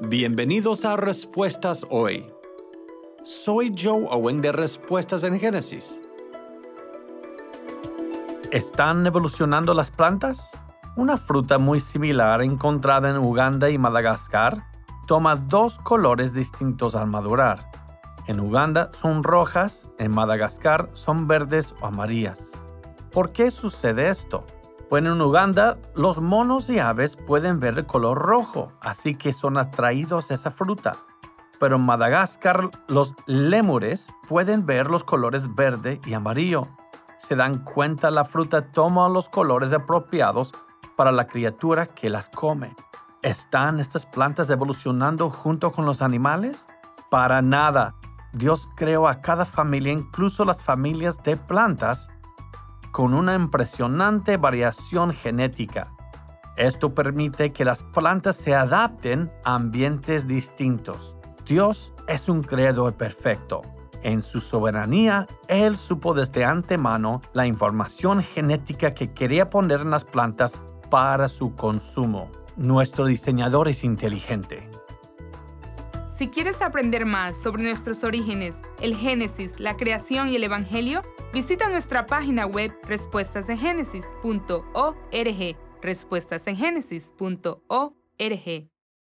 Bienvenidos a Respuestas Hoy. Soy Joe Owen de Respuestas en Génesis. ¿Están evolucionando las plantas? Una fruta muy similar encontrada en Uganda y Madagascar toma dos colores distintos al madurar. En Uganda son rojas, en Madagascar son verdes o amarillas. ¿Por qué sucede esto? Bueno, en Uganda, los monos y aves pueden ver el color rojo, así que son atraídos a esa fruta. Pero en Madagascar, los lémures pueden ver los colores verde y amarillo. Se dan cuenta la fruta toma los colores apropiados para la criatura que las come. ¿Están estas plantas evolucionando junto con los animales? Para nada. Dios creó a cada familia, incluso las familias de plantas, con una impresionante variación genética. Esto permite que las plantas se adapten a ambientes distintos. Dios es un creador perfecto. En su soberanía, Él supo desde antemano la información genética que quería poner en las plantas para su consumo. Nuestro diseñador es inteligente. Si quieres aprender más sobre nuestros orígenes, el Génesis, la creación y el Evangelio, visita nuestra página web respuestasengenesis.org, respuestasengenesis.org.